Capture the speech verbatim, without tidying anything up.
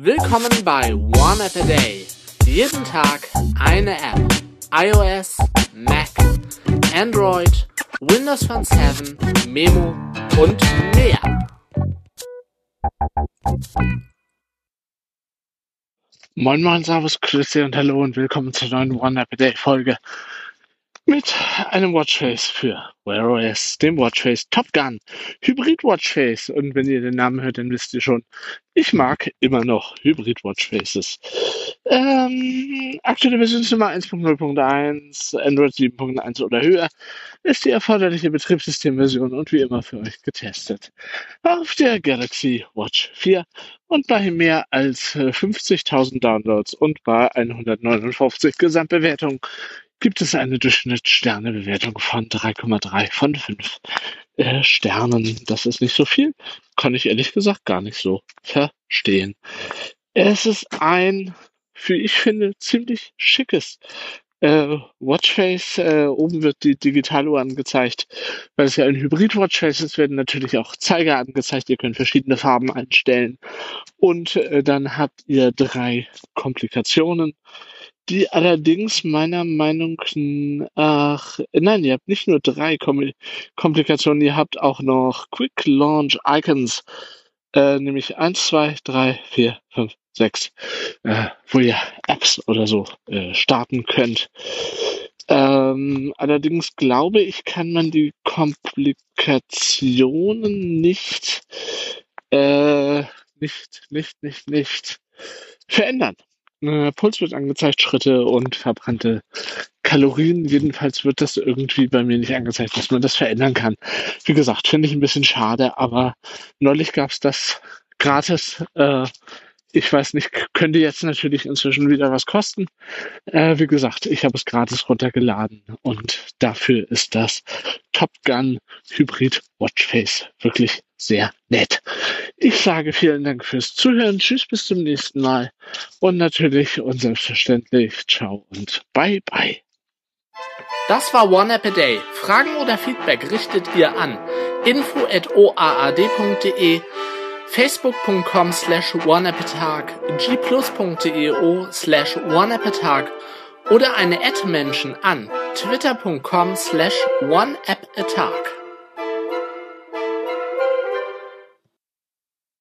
Willkommen bei One App a Day. Jeden Tag eine App. iOS, Mac, Android, Windows Phone sieben, Memo und mehr. Moin Moin, Servus, Grüße und Hallo und willkommen zur neuen One App a Day Folge mit einem Watchface für Wear O S, dem Watchface Top Gun Hybrid Watchface. Und wenn ihr den Namen hört, dann wisst ihr schon, ich mag immer noch Hybrid Watchfaces. Ähm, aktuelle Versionsnummer eins Punkt null Punkt eins, Android sieben Punkt eins oder höher ist die erforderliche Betriebssystemversion und wie immer für euch getestet auf der Galaxy Watch vier und bei mehr als fünfzigtausend Downloads und bei hundertneunundfünfzig Gesamtbewertungen gibt es eine Durchschnittssternebewertung von drei Komma drei von fünf äh, Sternen. Das ist nicht so viel, kann ich ehrlich gesagt gar nicht so verstehen. Es ist ein, wie ich finde, ziemlich schickes äh, Watchface. Äh, oben wird die Digitaluhr angezeigt, weil es ja ein Hybrid-Watchface ist, werden natürlich auch Zeiger angezeigt. Ihr könnt verschiedene Farben einstellen und äh, dann habt ihr drei Komplikationen, die allerdings meiner Meinung nach, nein, ihr habt nicht nur drei Kom- Komplikationen, ihr habt auch noch Quick Launch Icons, äh, nämlich eins, zwei, drei, vier, fünf, sechs, äh, wo ihr Apps oder so äh, starten könnt. Ähm, allerdings glaube ich, kann man die Komplikationen nicht, äh, nicht, nicht, nicht, nicht verändern. Äh, Puls wird angezeigt, Schritte und verbrannte Kalorien. Jedenfalls wird das irgendwie bei mir nicht angezeigt, dass man das verändern kann. Wie gesagt, finde ich ein bisschen schade, aber neulich gab es das gratis. Äh, ich weiß nicht, könnte jetzt natürlich inzwischen wieder was kosten. Äh, wie gesagt, ich habe es gratis runtergeladen und dafür ist das Top Gun Hybrid Watchface wirklich sehr nett. Ich sage vielen Dank fürs Zuhören. Tschüss, bis zum nächsten Mal. Und natürlich und selbstverständlich ciao und bye bye. Das war One App a Day. Fragen oder Feedback richtet ihr an info at o a a d punkt d e, facebook punkt com slash oneappatag, g plus punkt d e o slash oneappatag oder eine Ad-Menschen an twitter punkt com slash oneappatag.